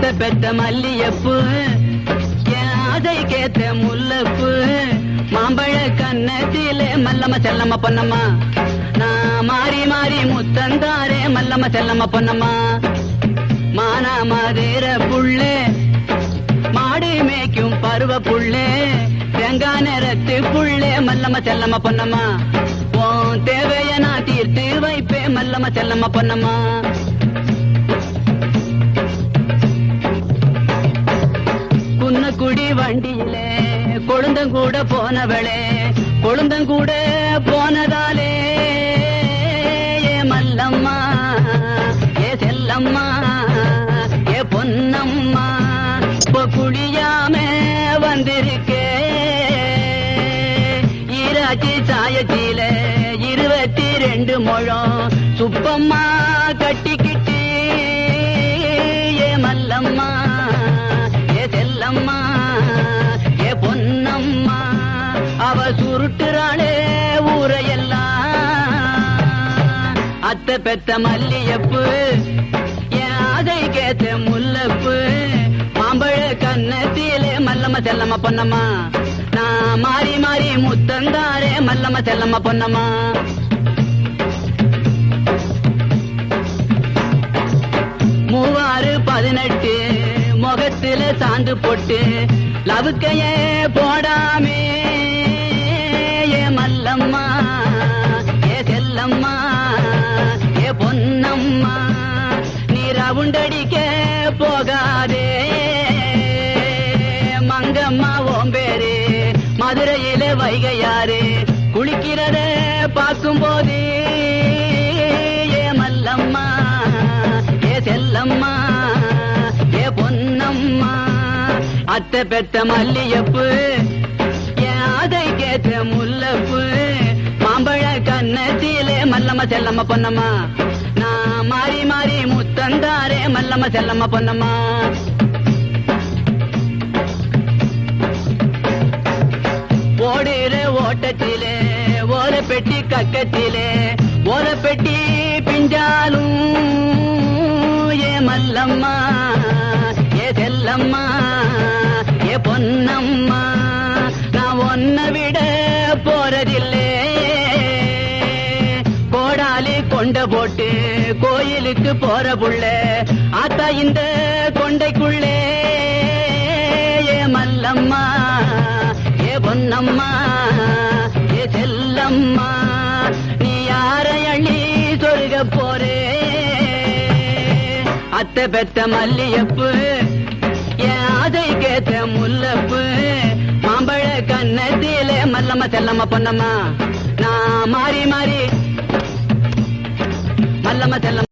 அத்தை பெத்த மல்லியப்பு அதை கேத்த முல்லப்பு மாம்பழ கண்ணத்திலே மல்லம்மா செல்லம்மா பொன்னம்மா நான் மாறி மாறி முத்தந்தாரே மல்லம்மா செல்லம்மா பொன்னம்மா மானா மாதிர புள்ளே மாடு மேய்க்கும் பருவ புள்ளே தேங்கா நேரத்து புள்ளே மல்லம்மா செல்லம்மா பொன்னம்மா உன் தேவைய நான் தீர்த்து வைப்பே மல்லம்மா செல்லம்மா பொன்னம்மா குடி வண்டியிலே கொழுந்தங்கூட போனவளே கொழுந்தங்கூட போனதாலே ஏ மல்லம்மா ஏ செல்லம்மா ஏ பொன்னம்மா குளியாமே வந்திருக்கே ஈராட்சி சாயத்தில 22 முழம் சுப்பம்மா கட்டிக்கிட்டு ஏ மல்லம்மா செல்லம்மா ஏ பொன்னம்மா அவ சுருட்டுறாளே ஊரையெல்லாம் அத்தை பெத்த மல்லியப்பு என் அதை கேத்த முல்லப்பு மாம்பழ கண்ணத்திலே மல்லம்மா செல்லம்மா பொன்னம்மா நான் மாறி மாறி முத்தந்தாரே மல்லம்மா செல்லம்மா பொன்னம்மா மூவாறு 18 முகத்தில சாந்து போட்டு லவுக்கையே போடாமே ஏ மல்லம்மா ஏ செல்லம்மா ஏ பொன்னம்மா நீ ரவுண்டடிக்க போகாதே மங்கம்மா ஓம்பேரு மதுரையில வைகையாறு குளிக்கிறத பார்க்கும்போது ஏ மல்லம்மா ஏ செல்லம்மா பொன்னம்மா அத்தை பெத்த மல்லியப்பு என் அதை கேட்ட முல்லப்பு மாம்பழ கண்ணத்திலே மல்லம்மா செல்லம்மா பொன்னம்மா நான் மாறி மாறி முத்தந்தாரே மல்லம்மா செல்லம்மா பொன்னம்மா ஓடுற ஓட்டத்திலே ஓர பெட்டி கக்கத்திலே ஓர பெட்டி பிஞ்சாலும் ஏ மல்லம்மா ஏ செல்லம்மா ஏ பொன்னம்மா நான் ஒன்ன விட போறதில்லே கோடாலி கொண்ட போட்டு கோயிலுக்கு போற புள்ள ஆத்தா இந்த கொண்டைக்குள்ளே ஏ மல்லம்மா ஏ பொன்னம்மா ஏ செல்லம்மா நீ யாரை அள்ளி சொருக போறே அத்தை பெத்த மல்லியப்பு என் அதை கேத்த முல்லப்பு மாம்பழ கண்ணத்திலே மல்லம்மா செல்லம்மா பொன்னம்மா நான் மாறி மாறி மல்லம்மா செல்லம்மா